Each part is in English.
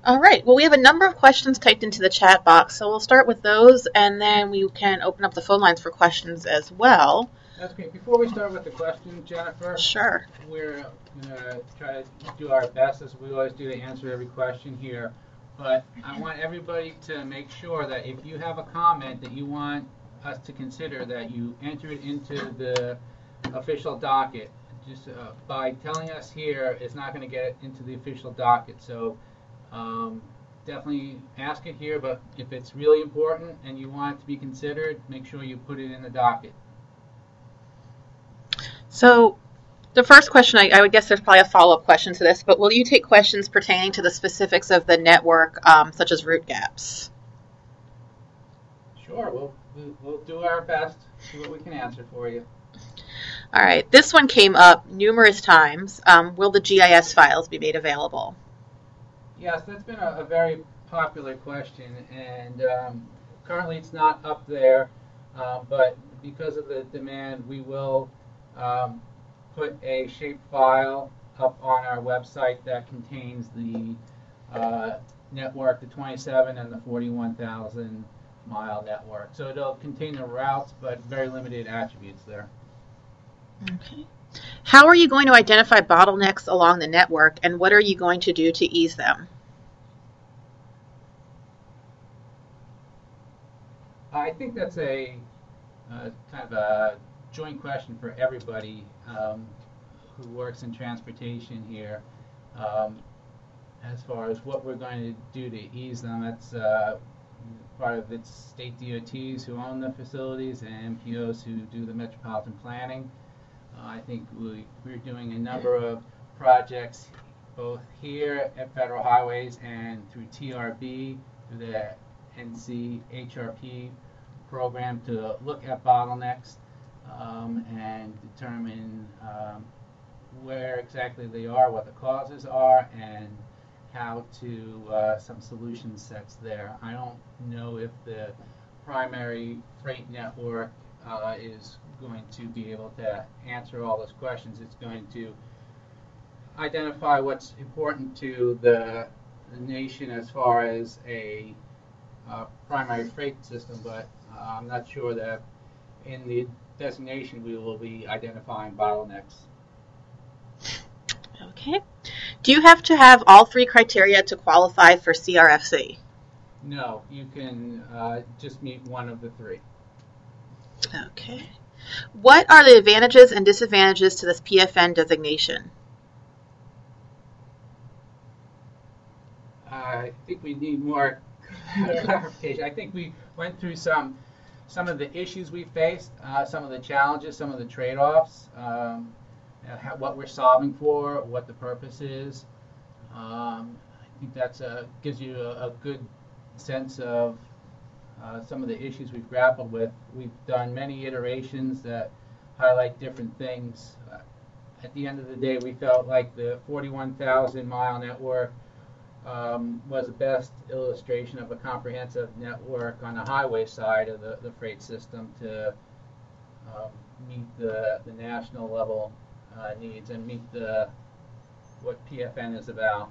All right. Well, we have a number of questions typed into the chat box, so we'll start with those, and then we can open up the phone lines for questions as well. That's great. Before we start with the question, Jennifer, Sure. we're going to try to do our best, as we always do, to answer every question here. But I want everybody to make sure that if you have a comment that you want us to consider, that you enter it into the official docket. Just by telling us here, it's not going to get it into the official docket. So definitely ask it here, but if it's really important and you want it to be considered, make sure you put it in the docket. So the first question, I would guess there's probably a follow-up question to this, but will you take questions pertaining to the specifics of the network, such as root gaps? Sure, we'll do our best, see what we can answer for you. All right, this one came up numerous times. Will the GIS files be made available? Yes, that's been a very popular question, and currently it's not up there, but because of the demand, we will put a shapefile up on our website that contains the network, the 27 and the 41,000 mile network. So it'll contain the routes, but very limited attributes there. Okay. How are you going to identify bottlenecks along the network, and what are you going to do to ease them? I think that's a kind of a joint question for everybody who works in transportation here. As far as what we're going to do to ease them, that's part of it's state DOTs who own the facilities and MPOs who do the metropolitan planning. I think we're doing a number of projects both here at Federal Highways and through TRB, through the NCHRP program, to look at bottlenecks and determine where exactly they are, what the causes are, and how to some solution sets there. I don't know if the primary freight network is going to be able to answer all those questions. It's going to identify what's important to the nation as far as a primary freight system, but I'm not sure that in the designation we will be identifying bottlenecks. Okay. Do you have to have all three criteria to qualify for CRFC? No, you can just meet one of the three. Okay. What are the advantages and disadvantages to this PFN designation? I think we need more clarification. I think we went through some of the issues we faced, some of the challenges, some of the trade-offs, what we're solving for, what the purpose is. I think that gives you a good sense of some of the issues we've grappled with. We've done many iterations that highlight different things. At the end of the day, we felt like the 41,000 mile network was the best illustration of a comprehensive network on the highway side of the freight system to meet the national level needs and meet what PFN is about.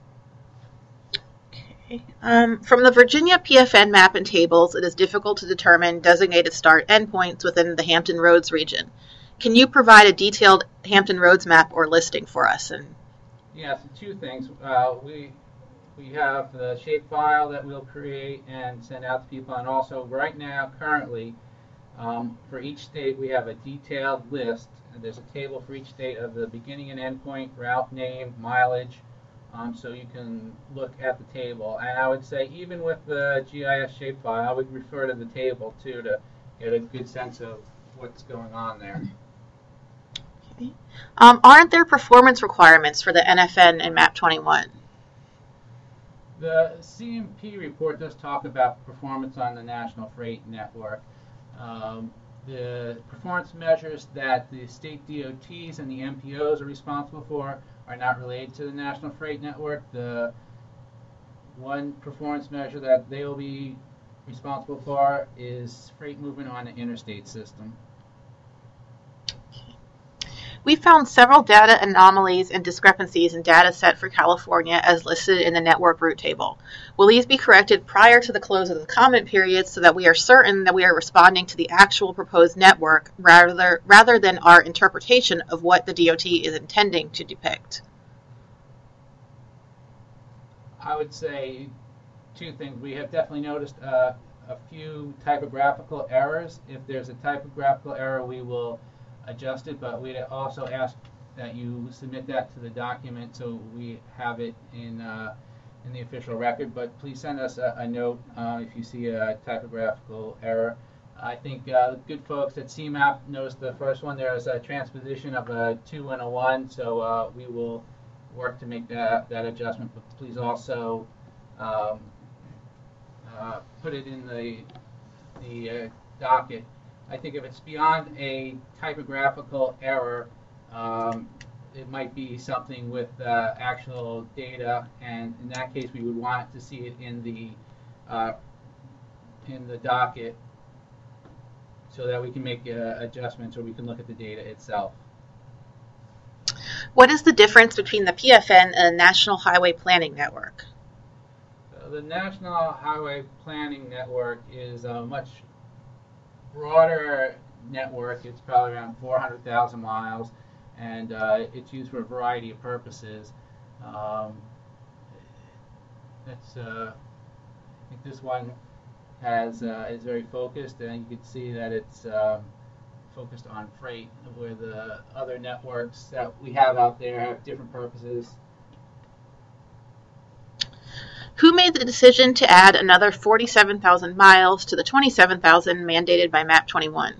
From the Virginia PFN map and tables, it is difficult to determine designated start endpoints within the Hampton Roads region. Can you provide a detailed Hampton Roads map or listing for us? Yeah, so two things. We have the shapefile that we'll create and send out to people, and also right now, currently, for each state, we have a detailed list. And there's a table for each state of the beginning and end point, route name, mileage, so you can look at the table. And I would say even with the GIS shapefile, I would refer to the table too to get a good sense of what's going on there. Okay. Aren't there performance requirements for the NFN and MAP 21? The CMP report does talk about performance on the National Freight Network. The performance measures that the state DOTs and the MPOs are responsible for are not related to the National Freight Network. The one performance measure that they will be responsible for is freight movement on the interstate system. We found several data anomalies and discrepancies in data set for California as listed in the network route table. Will these be corrected prior to the close of the comment period so that we are certain that we are responding to the actual proposed network rather than our interpretation of what the DOT is intending to depict? I would say two things. We have definitely noticed a few typographical errors. If there's a typographical error, we will adjust it, but we'd also ask that you submit that to the document so we have it in the official record. But please send us a note if you see a typographical error. I think good folks at CMAP noticed the first one. There's a transposition of a 2 and a 1, so we will work to make that adjustment. But please also put it in the docket. I think if it's beyond a typographical error, it might be something with actual data, and in that case, we would want to see it in the docket so that we can make adjustments or we can look at the data itself. What is the difference between the PFN and the National Highway Planning Network? The National Highway Planning Network is a much broader network. It's probably around 400,000 miles, and it's used for a variety of purposes. I think this one is very focused, and you can see that it's focused on freight, where the other networks that we have out there have different purposes. Who made the decision to add another 47,000 miles to the 27,000 mandated by MAP 21?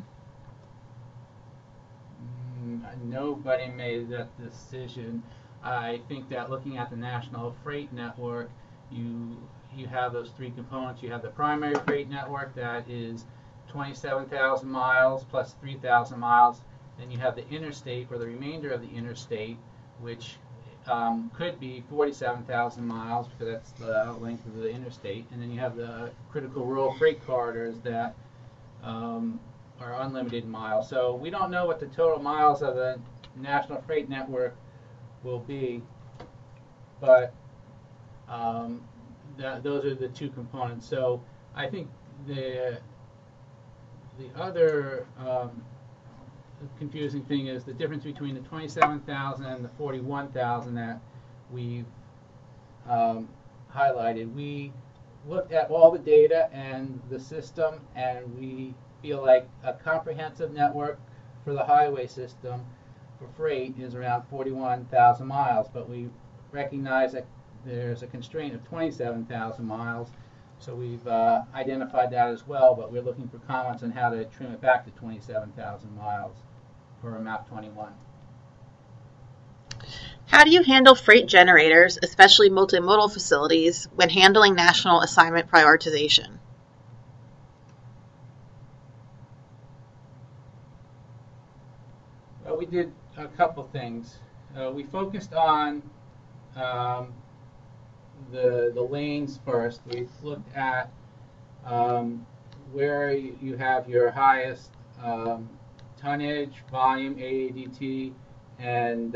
Nobody made that decision. I think that looking at the National Freight Network, you have those three components. You have the primary freight network that is 27,000 miles plus 3,000 miles. Then you have the interstate, or the remainder of the interstate, which could be 47,000 miles because that's the length of the interstate. And then you have the critical rural freight corridors that are unlimited miles. So we don't know what the total miles of the National Freight Network will be, but those are the two components. So I think the other confusing thing is the difference between the 27,000 and the 41,000 that we've highlighted. We looked at all the data and the system, and we feel like a comprehensive network for the highway system for freight is around 41,000 miles, but we recognize that there's a constraint of 27,000 miles, so we've identified that as well, but we're looking for comments on how to trim it back to 27,000 miles for MAP 21. How do you handle freight generators, especially multimodal facilities, when handling national assignment prioritization? Well, we did a couple things. We focused on the lanes first. We looked at where you have your highest tonnage, volume, AADT, and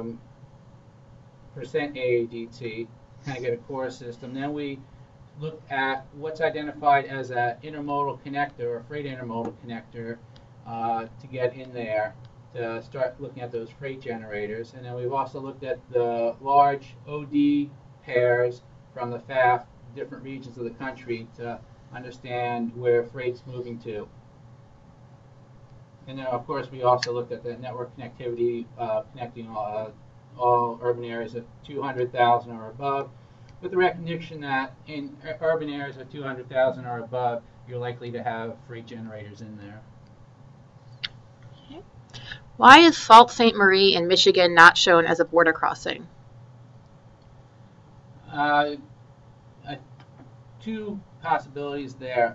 percent AADT, kind of get a core system. Then we looked at what's identified as an intermodal connector, or freight intermodal connector, to get in there to start looking at those freight generators. And then we've also looked at the large OD pairs from the FAF, different regions of the country, to understand where freight's moving to. And then, of course, we also looked at the network connectivity, connecting all urban areas of 200,000 or above, with the recognition that in urban areas of 200,000 or above, you're likely to have freight generators in there. Okay. Why is Sault Ste. Marie in Michigan not shown as a border crossing? Two possibilities there.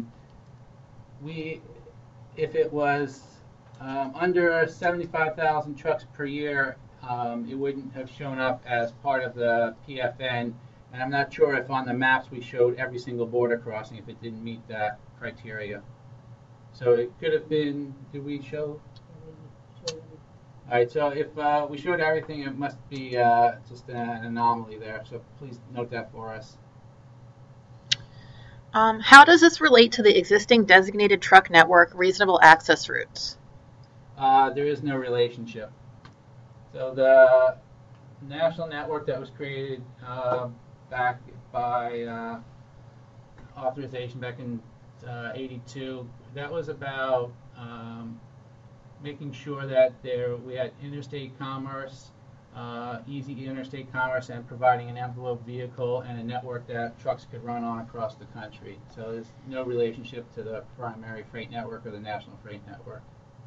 If it was under 75,000 trucks per year, it wouldn't have shown up as part of the PFN, and I'm not sure if on the maps we showed every single border crossing if it didn't meet that criteria. So it could have been, did we show? All right, so if we showed everything, it must be just an anomaly there. So please note that for us. How does this relate to the existing designated truck network reasonable access routes? There is no relationship. So the national network that was created back by authorization back in '82, that was about making sure that we had interstate commerce, easy interstate commerce, and providing an envelope vehicle and a network that trucks could run on across the country. So there's no relationship to the primary freight network or the national freight network.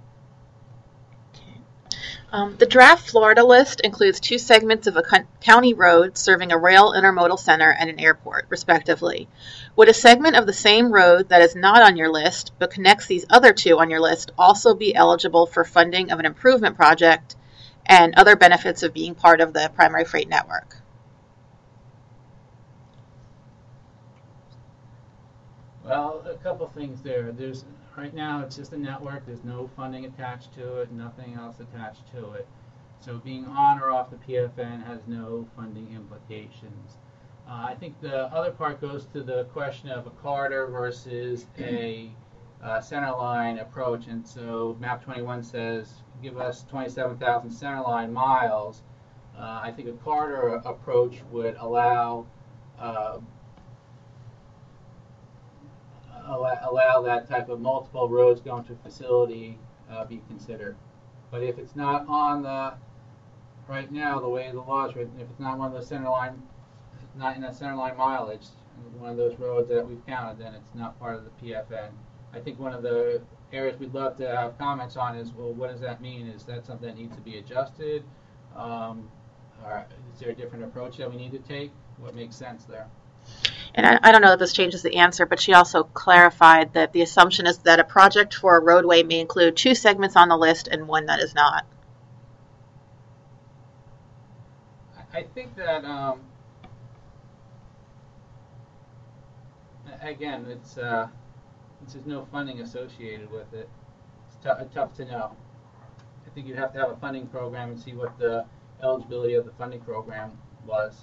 The draft Florida list includes 2 segments of a county road serving a rail intermodal center and an airport, respectively. Would a segment of the same road that is not on your list but connects these other 2 on your list also be eligible for funding of an improvement project and other benefits of being part of the primary freight network? Well, a couple things there. Right now it's just a network. There's no funding attached to it, nothing else attached to it. So being on or off the PFN has no funding implications. I think the other part goes to the question of a corridor versus a centerline approach. And so Map 21 says, give us 27,000 centerline miles. I think a corridor approach would allow that type of multiple roads going to a facility be considered. But if it's not on right now, the way the law is written, if it's not one of those not in that centerline mileage, one of those roads that we've counted, then it's not part of the PFN. I think one of the areas we'd love to have comments on is, well, what does that mean? Is that something that needs to be adjusted? Or is there a different approach that we need to take? What makes sense there? And I don't know if this changes the answer, but she also clarified that the assumption is that a project for a roadway may include 2 segments on the list and 1 that is not. I think that, again, there's no funding associated with it. It's tough to know. I think you'd have to have a funding program and see what the eligibility of the funding program was.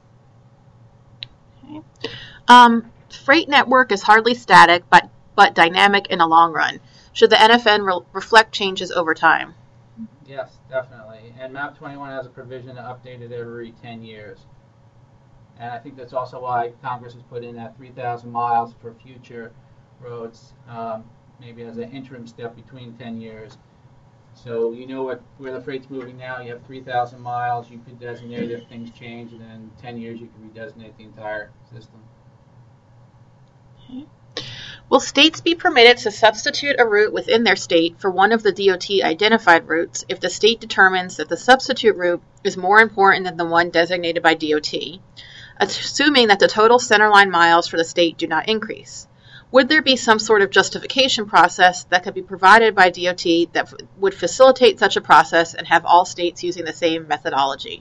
Okay. Freight network is hardly static, but dynamic in the long run. Should the NFN reflect changes over time? Yes, definitely. And Map 21 has a provision to update it every 10 years. And I think that's also why Congress has put in that 3,000 miles for future roads, maybe as an interim step between 10 years. So you know where the freight's moving now. You have 3,000 miles. You could designate if things change, and then in 10 years you could redesignate the entire system. Okay. Will states be permitted to substitute a route within their state for one of the DOT identified routes if the state determines that the substitute route is more important than the one designated by DOT, assuming that the total centerline miles for the state do not increase? Would there be some sort of justification process that could be provided by DOT that would facilitate such a process and have all states using the same methodology?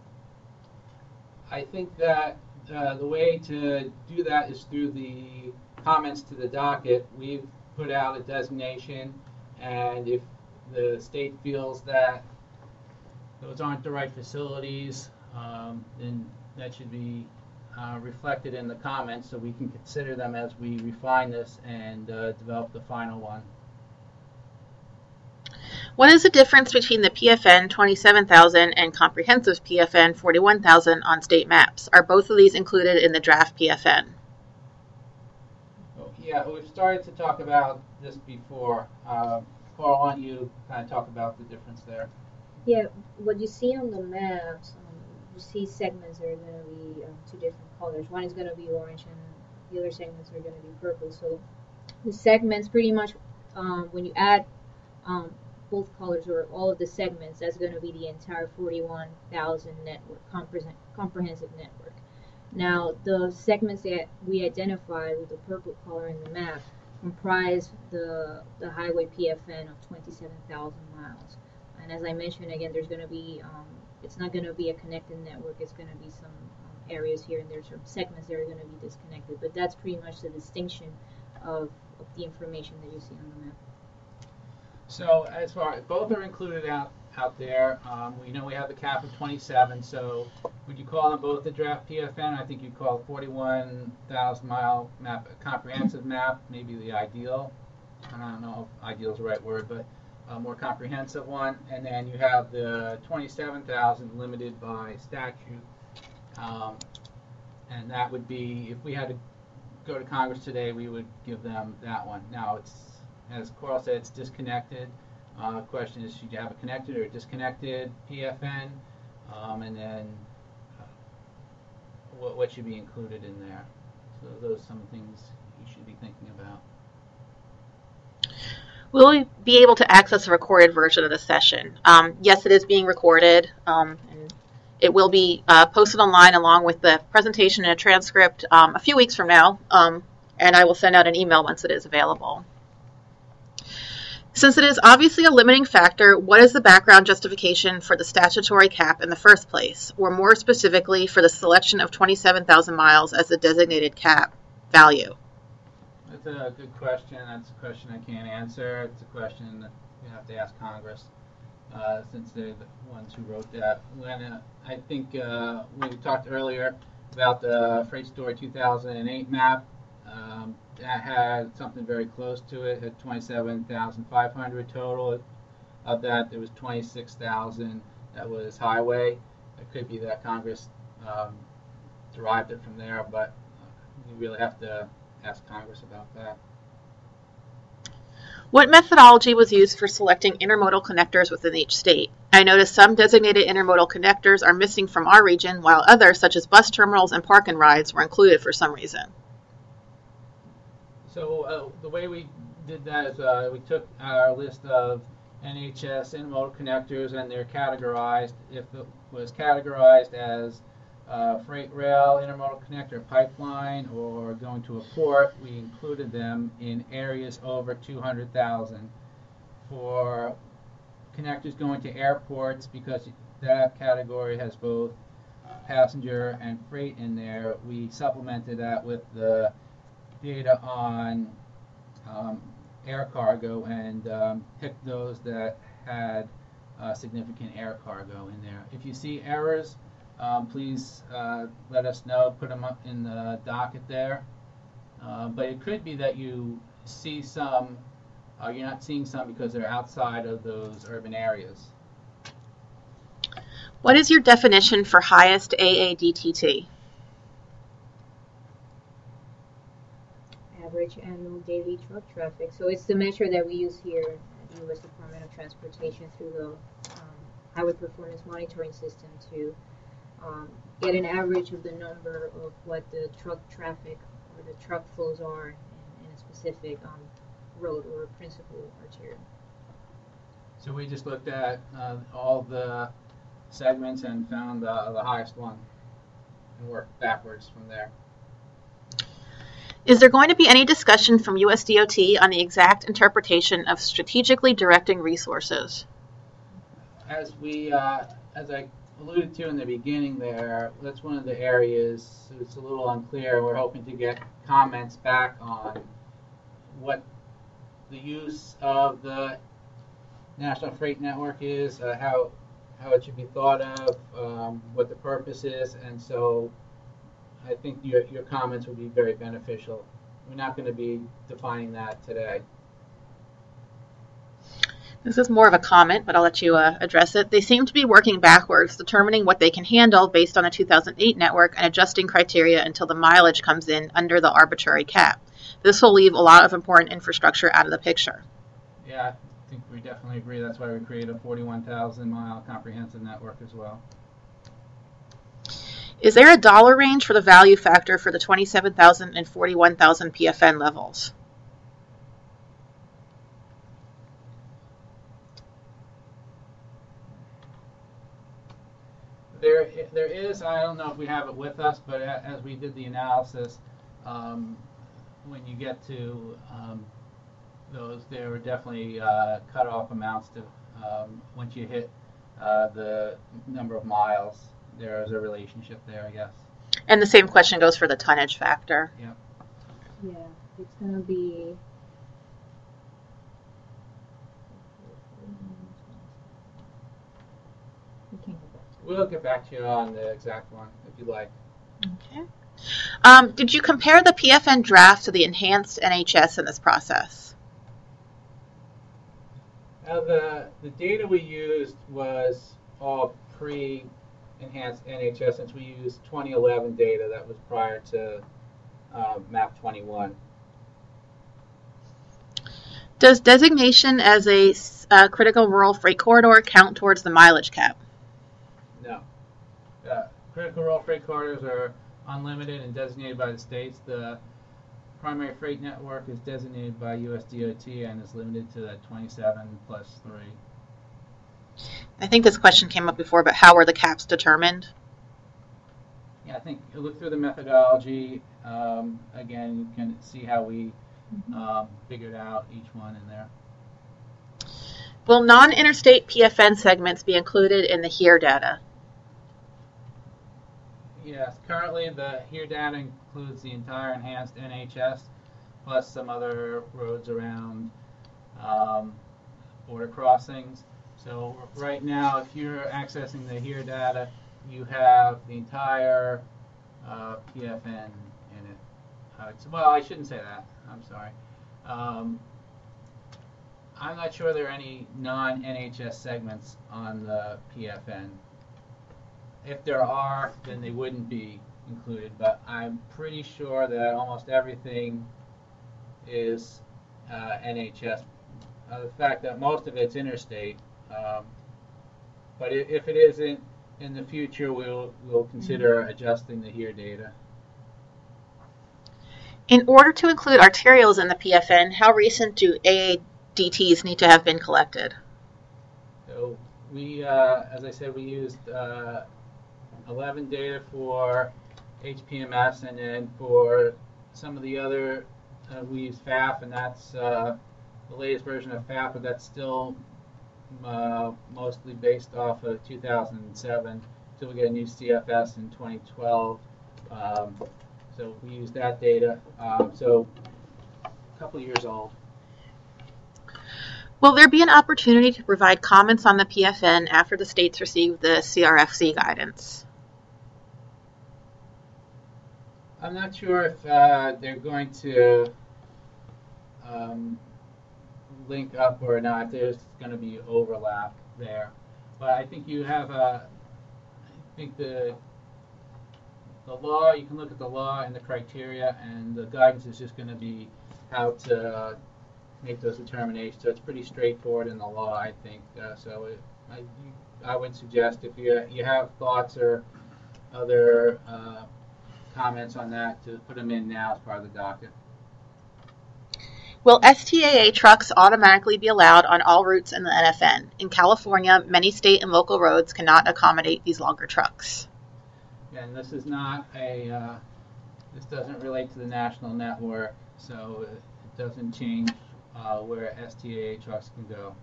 I think that the way to do that is through the comments to the docket. We've put out a designation, and if the state feels that those aren't the right facilities, then that should be reflected in the comments so we can consider them as we refine this and develop the final one. What is the difference between the PFN 27,000 and comprehensive PFN 41,000 on state maps? Are both of these included in the draft PFN? Yeah, we've started to talk about this before. Carl, why don't you kind of talk about the difference there? Yeah, what you see on the maps, you see segments that are going to be 2 different colors. One is going to be orange and the other segments are going to be purple. So the segments pretty much, when you add both colors or all of the segments, that's going to be the entire 41,000 network, comprehensive network. Now, the segments that we identified with the purple color in the map comprise the highway PFN of 27,000 miles. And as I mentioned, again, there's going to be, it's not going to be a connected network. It's going to be some areas here and there, some segments that are going to be disconnected. But that's pretty much the distinction of the information that you see on the map. So as far both are included out out there. We know we have the cap of 27, so would you call them both the draft PFN? I think you call 41,000 mile map a comprehensive map, maybe the ideal. I don't know if ideal is the right word, but a more comprehensive one. And then you have the 27,000 limited by statute. And that would be, if we had to go to Congress today, we would give them that one. Now, it's, as Coral said, it's disconnected. The question is, should you have a connected or a disconnected PFN? And then what should be included in there? So those are some things you should be thinking about. Will we be able to access a recorded version of the session? Yes, it is being recorded, and it will be posted online along with the presentation and a transcript a few weeks from now, and I will send out an email once it is available. Since it is obviously a limiting factor, what is the background justification for the statutory cap in the first place, or more specifically for the selection of 27,000 miles as the designated cap value? That's a good question. That's a question I can't answer. It's a question that you have to ask Congress, since they're the ones who wrote that. When I think we talked earlier about the Freight Story 2008 map, that had something very close to it. It had 27,500 total. Of that, there was 26,000 that was highway. It could be that Congress derived it from there, but you really have to ask Congress about that. What methodology was used for selecting intermodal connectors within each state? I noticed some designated intermodal connectors are missing from our region, while others, such as bus terminals and park and rides, were included for some reason. So the way we did that is we took our list of NHS intermodal connectors, and they're categorized. If it was categorized as freight rail, intermodal connector, pipeline, or going to a port, we included them in areas over 200,000. For connectors going to airports, because that category has both passenger and freight in there, we supplemented that with the data on air cargo and picked those that had significant air cargo in there. If you see errors, please let us know, put them up in the docket there. But it could be that you see some, you're not seeing some because they're outside of those urban areas. What is your definition for highest AADTT? Average annual daily truck traffic. So it's the measure that we use here at the U.S. Department of Transportation through the Highway Performance Monitoring System to get an average of the number of what the truck traffic or the truck flows are in a specific road or principal arterial. So we just looked at all the segments and found the highest one and worked backwards from there. Is there going to be any discussion from USDOT on the exact interpretation of strategically directing resources? As I alluded to in the beginning there, that's one of the areas it's a little unclear. We're hoping to get comments back on what the use of the National Freight Network is, how it should be thought of, what the purpose is, and so I think your comments would be very beneficial. We're not going to be defining that today. This is more of a comment, but I'll let you address it. They seem to be working backwards, determining what they can handle based on a 2008 network and adjusting criteria until the mileage comes in under the arbitrary cap. This will leave a lot of important infrastructure out of the picture. Yeah, I think we definitely agree. That's why we created a 41,000 mile comprehensive network as well. Is there a dollar range for the value factor for the 27,000 and 41,000 PFN levels? There is, I don't know if we have it with us, but as we did the analysis, when you get to those, there were definitely cut-off amounts to once you hit the number of miles. There is a relationship there, I guess. And the same question goes for the tonnage factor. Yeah. Yeah, it's going to be we'll get back to you on the exact one if you like. Okay. Did you compare the PFN draft to the enhanced NHS in this process? Now the data we used was all pre-enhanced NHS, since we used 2011 data that was prior to MAP 21. Does designation as a critical rural freight corridor count towards the mileage cap? No. Critical rural freight corridors are unlimited and designated by the states. The primary freight network is designated by USDOT and is limited to that 27 plus 3. I think this question came up before, but how were the caps determined? Yeah, I think you look through the methodology. Again, you can see how we figured out each one in there. Will non-interstate PFN segments be included in the HERE data? Yes, currently the HERE data includes the entire enhanced NHS plus some other roads around border crossings. So right now, if you're accessing the HERE data, you have the entire PFN in it. Well, I shouldn't say that. I'm sorry. I'm not sure there are any non-NHS segments on the PFN. If there are, then they wouldn't be included, but I'm pretty sure that almost everything is NHS. The fact that most of it's interstate, but if it isn't, in the future we'll consider adjusting the HERE data. In order to include arterials in the PFN, how recent do AADTs need to have been collected? So we, as I said, we used 11 data for HPMS, and then for some of the other, we use FAF, and that's the latest version of FAF, but that's still mostly based off of 2007 until we get a new CFS in 2012. So we use that data. So a couple years old. Will there be an opportunity to provide comments on the PFN after the states receive the CRFC guidance? I'm not sure if they're going to link up or not. There's going to be overlap there, but I think you have I think the law. You can look at the law and the criteria, and the guidance is just going to be how to make those determinations. So it's pretty straightforward in the law, I think. I would suggest if you have thoughts or other comments on that, to put them in now as part of the docket. Will STAA trucks automatically be allowed on all routes in the NFN? In California, many state and local roads cannot accommodate these longer trucks. And this is not this doesn't relate to the national network, so it doesn't change where STAA trucks can go.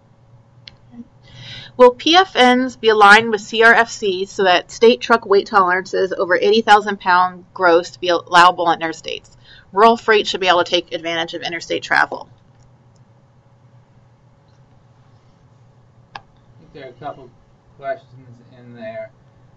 Will PFNs be aligned with CRFC so that state truck weight tolerances over 80,000 pound gross be allowable on interstates? Rural freight should be able to take advantage of interstate travel. I think there are a couple questions in there.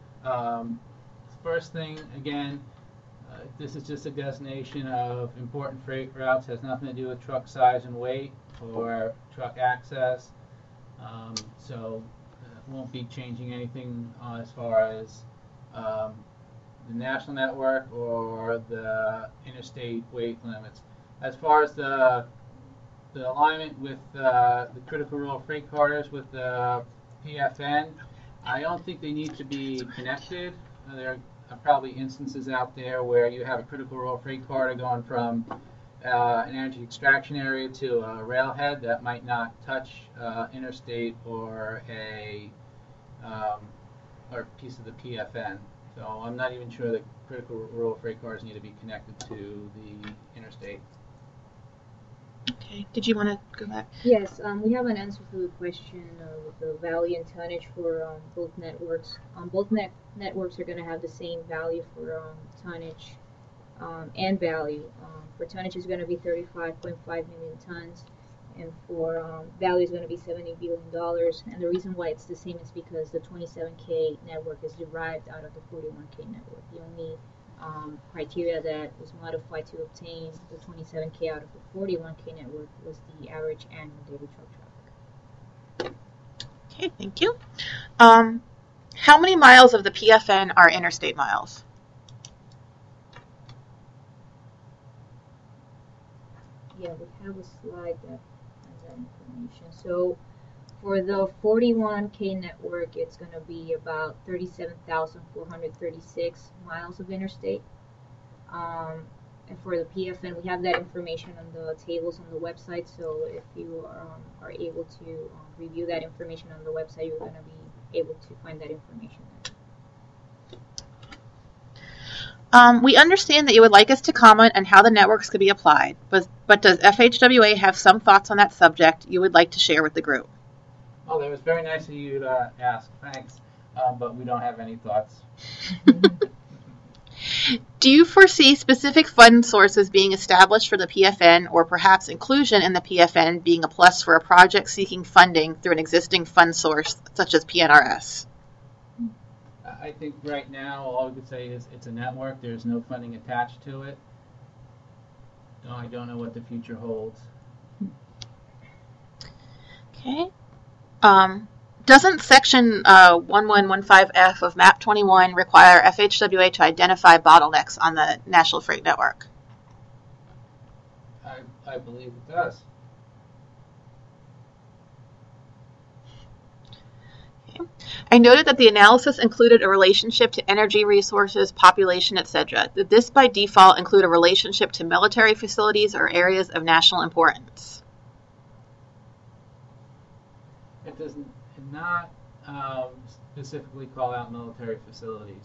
First thing, again, this is just a designation of important freight routes. It has nothing to do with truck size and weight or truck access. So it won't be changing anything as far as the national network or the interstate weight limits. As far as the alignment with the critical rural freight corridors with the PFN, I don't think they need to be connected. There are probably instances out there where you have a critical rural freight corridor going from an energy extraction area to a railhead that might not touch interstate or a piece of the PFN. So I'm not even sure that critical rural freight corridors need to be connected to the interstate. Okay. Did you want to go back? Yes, we have an answer to the question with the value and tonnage for both networks. Both networks are going to have the same value for tonnage and value. For tonnage is going to be 35.5 million tons, and for value is going to be $70 billion. And the reason why it's the same is because the 27K network is derived out of the 41K network. The only criteria that was modified to obtain the 27K out of the 41K network was the average annual daily truck traffic. Okay, thank you. How many miles of the PFN are interstate miles? Yeah, we have a slide that has that information. So for the 41K network, it's going to be about 37,436 miles of interstate. And for the PFN, we have that information on the tables on the website. So if you are able to review that information on the website, you're going to be able to find that information there. We understand that you would like us to comment on how the networks could be applied, but does FHWA have some thoughts on that subject you would like to share with the group? Oh, that was very nice of you to ask. Thanks. But we don't have any thoughts. Do you foresee specific fund sources being established for the PFN, or perhaps inclusion in the PFN being a plus for a project seeking funding through an existing fund source such as PNRS? I think right now all we could say is it's a network. There's no funding attached to it. No, I don't know what the future holds. Okay. Doesn't Section 1115F of MAP 21 require FHWA to identify bottlenecks on the National Freight Network? I believe it does. Okay. I noted that the analysis included a relationship to energy resources, population, etc. Did this by default include a relationship to military facilities or areas of national importance? It does not specifically call out military facilities.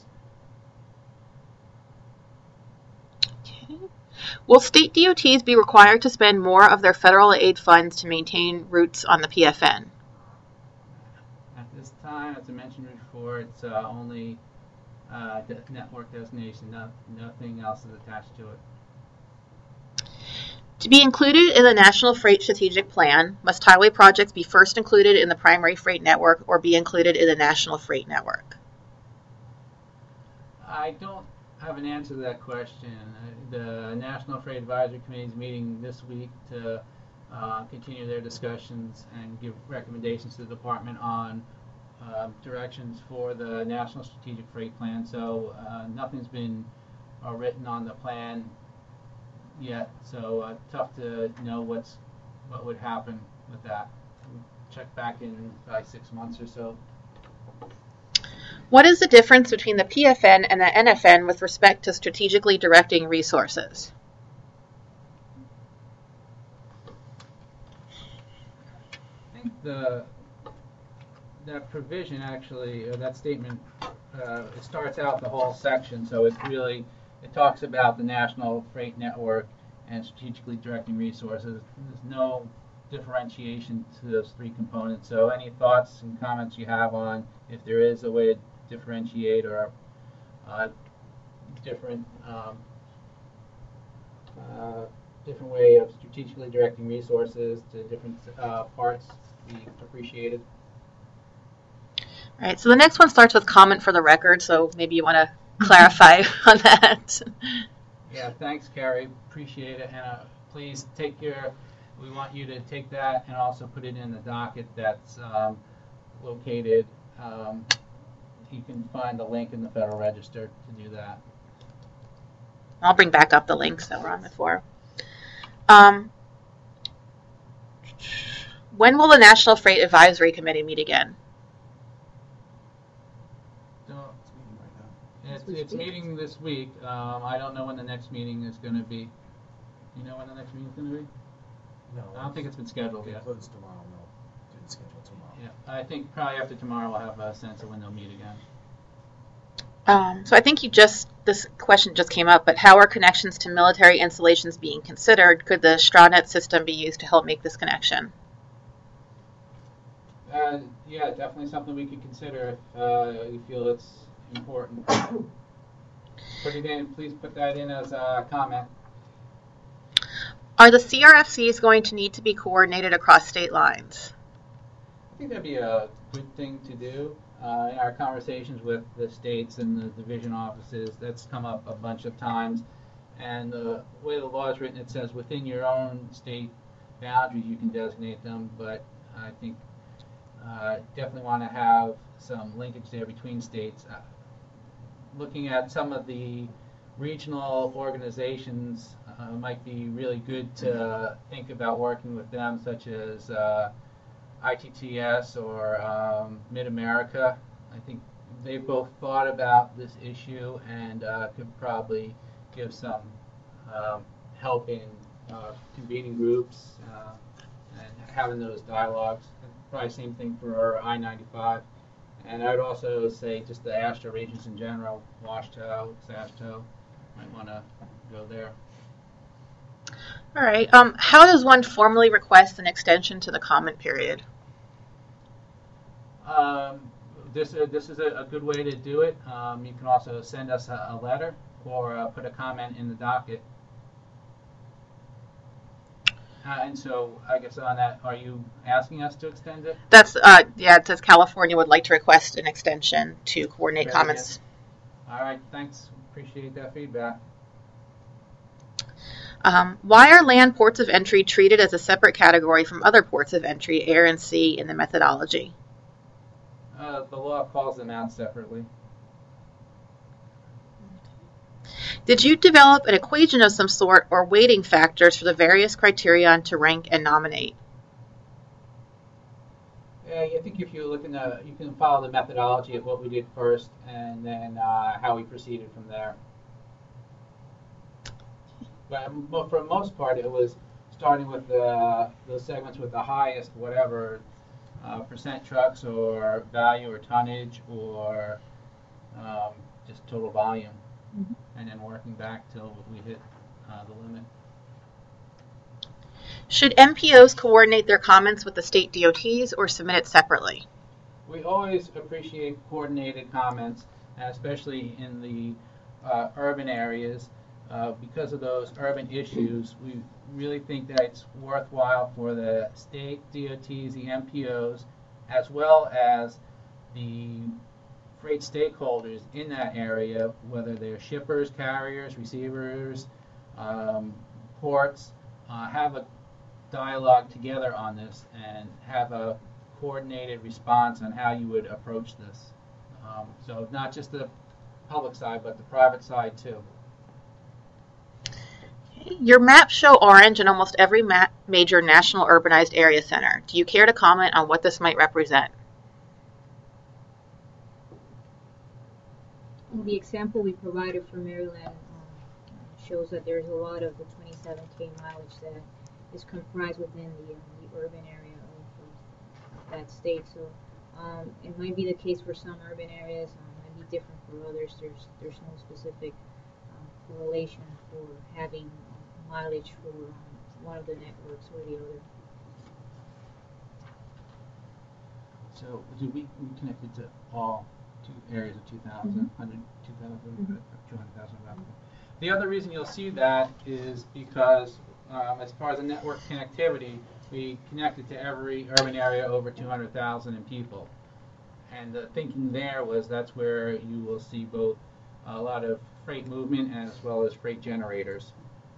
Okay. Will state DOTs be required to spend more of their federal aid funds to maintain routes on the PFN? At this time, as I mentioned before, it's only network designation. Nothing else is attached to it. To be included in the National Freight Strategic Plan, must highway projects be first included in the primary freight network or be included in the National Freight Network? I don't have an answer to that question. The National Freight Advisory Committee is meeting this week to continue their discussions and give recommendations to the department on directions for the National Strategic Freight Plan. So nothing's been written on the plan yet, so tough to know what would happen with that. We'll check back in probably 6 months or so. What is the difference between the PFN and the NFN with respect to strategically directing resources? I think that provision actually, or that statement, it starts out the whole section, so it talks about the National Freight Network and strategically directing resources. There's no differentiation to those three components. So any thoughts and comments you have on if there is a way to differentiate or different way of strategically directing resources to different parts, be appreciated. All right, so the next one starts with comment for the record, so maybe you want to clarify on that. Yeah, thanks, Carrie. Appreciate it. And please we want you to take that and also put it in the docket that's located. You can find the link in the Federal Register to do that. I'll bring back up the links that were on before. When will the National Freight Advisory Committee meet again? It's meeting this week. I don't know when the next meeting is going to be. You know when the next meeting is going to be? No. I don't think it's been scheduled yet. It's tomorrow. No, didn't schedule tomorrow. Yeah, I think probably after tomorrow we'll have a sense of when they'll meet again. So I think this question just came up, but how are connections to military installations being considered? Could the STRANET system be used to help make this connection? Yeah, definitely something we could consider if you feel it's important. Put it in. Please put that in as a comment. Are the CRFCs going to need to be coordinated across state lines? I think that'd be a good thing to do. In our conversations with the states and the division offices, that's come up a bunch of times. And the way the law is written, it says within your own state boundaries you can designate them, but I think definitely want to have some linkage there between states. Looking at some of the regional organizations might be really good to think about working with them, such as ITTS or Mid-America. I think they've both thought about this issue and could probably give some help in convening groups and having those dialogues. Probably same thing for I-95. And I would also say just the AASHTO regions in general, WashTO, SASHTO, might want to go there. All right. How does one formally request an extension to the comment period? This is a good way to do it. You can also send us a letter or put a comment in the docket. And so I guess on that, are you asking us to extend it? That's yeah. It says California would like to request an extension to coordinate Very comments. good. All right, thanks. Appreciate that feedback. Why are land ports of entry treated as a separate category from other ports of entry, air and sea, in the methodology? The law calls them out separately. Did you develop an equation of some sort or weighting factors for the various criterion to rank and nominate? Yeah, I think if you look in you can follow the methodology of what we did first and then how we proceeded from there. But for the most part, it was starting with those segments with the highest whatever percent trucks or value or tonnage or just total volume, and then working back till we hit the limit. Should MPOs coordinate their comments with the state DOTs or submit it separately? We always appreciate coordinated comments, and especially in the urban areas. Because of those urban issues, we really think that it's worthwhile for the state DOTs, the MPOs, as well as the freight stakeholders in that area, whether they're shippers, carriers, receivers, ports, have a dialogue together on this and have a coordinated response on how you would approach this. So not just the public side, but the private side too. Your maps show orange in almost every major national urbanized area center. Do you care to comment on what this might represent? The example we provided for Maryland shows that there's a lot of the 27K mileage that is comprised within the urban area of that state. So it might be the case for some urban areas, it might be different for others. There's no specific correlation for having mileage for one of the networks or the other. So we connected to all two areas of 2,000, 100, 2,000, 200,000 about. The other reason you'll see that is because as far as the network connectivity, we connected to every urban area over 200,000 in people. And the thinking there was that's where you will see both a lot of freight movement as well as freight generators.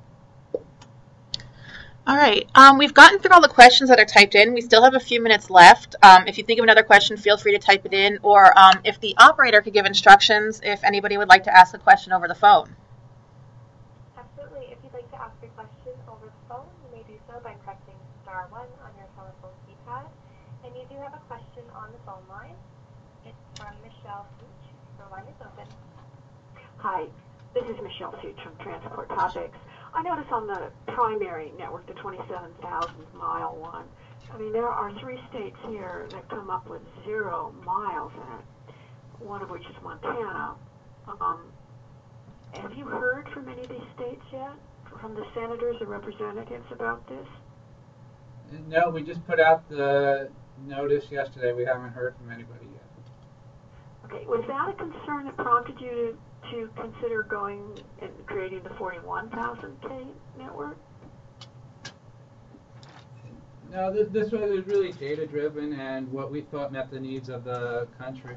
All right. We've gotten through all the questions that are typed in. We still have a few minutes left. If you think of another question, feel free to type it in. Or if the operator could give instructions if anybody would like to ask a question over the phone. Absolutely. If you'd like to ask a question over the phone, you may do so by pressing star 1 on your telephone keypad. And you do have a question on the phone line. It's from Michelle Such. Your line is open. Hi, this is Michelle Such from Transport Topics. I notice on the primary network, the 27,000 mile one, I mean, there are 3 states here that come up with 0 miles in it, one of which is Montana. Have you heard from any of these states yet, from the senators or representatives about this? No, we just put out the notice yesterday. We haven't heard from anybody yet. Okay, was that a concern that prompted you to consider going and creating the 41,000K network? No, this was really data-driven and what we thought met the needs of the country.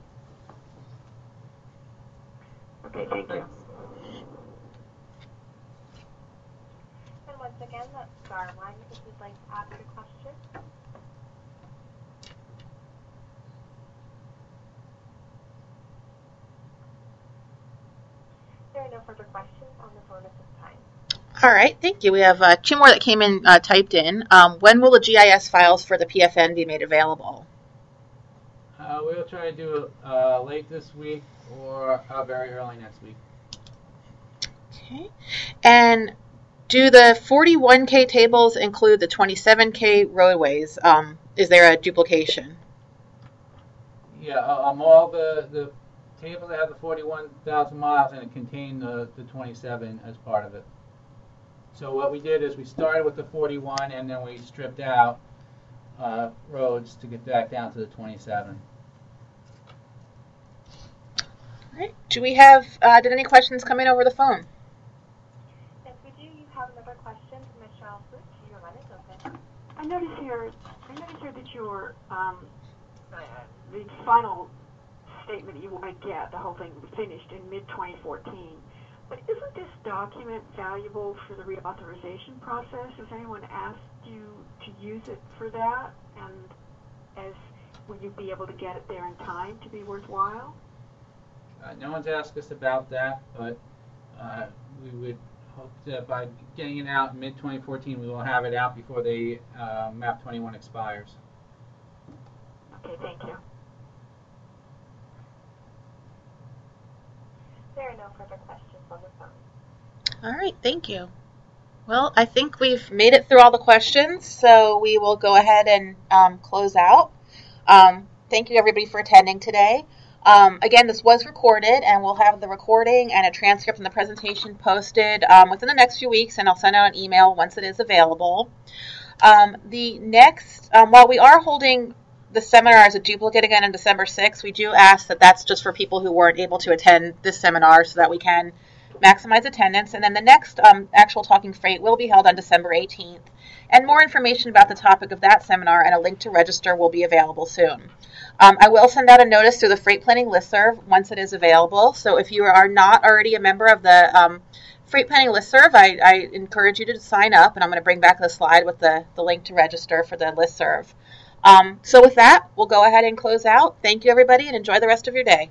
Okay, thank you. And once again, that's star one if you'd like to ask a question. There are no further questions on the phone at this time. All right, thank you. We have two more that came in typed in. When will the GIS files for the PFN be made available? We'll try to do it late this week or very early next week. Okay. And do the 41K tables include the 27K roadways? Is there a duplication? Yeah, all the tables that have the 41,000 miles and it contain the 27 as part of it. So what we did is we started with the 41 and then we stripped out roads to get back down to the 27. All right. Do we have, did any questions come in over the phone? Yes, we do. You have another question from Michelle Foote. Your line is open. I notice here that your the final statement you want to get, the whole thing finished in mid-2014. But isn't this document valuable for the reauthorization process? Has anyone asked you to use it for that? And will you be able to get it there in time to be worthwhile? No one's asked us about that, but we would hope that by getting it out in mid-2014, we will have it out before the MAP 21 expires. Okay, thank you. There are no further questions on the phone. All right, thank you. Well, I think we've made it through all the questions, so we will go ahead and close out. Thank you, everybody, for attending today. Again, this was recorded, and we'll have the recording and a transcript from the presentation posted within the next few weeks, and I'll send out an email once it is available. The next, while we are holding the seminar as a duplicate again on December 6th, we do ask that that's just for people who weren't able to attend this seminar so that we can maximize attendance. And then the next actual Talking Freight will be held on December 18th. And more information about the topic of that seminar and a link to register will be available soon. I will send out a notice through the Freight Planning Listserv once it is available. So if you are not already a member of the Freight Planning Listserv, I encourage you to sign up. And I'm going to bring back the slide with the link to register for the Listserv. So with that, we'll go ahead and close out. Thank you, everybody, and enjoy the rest of your day.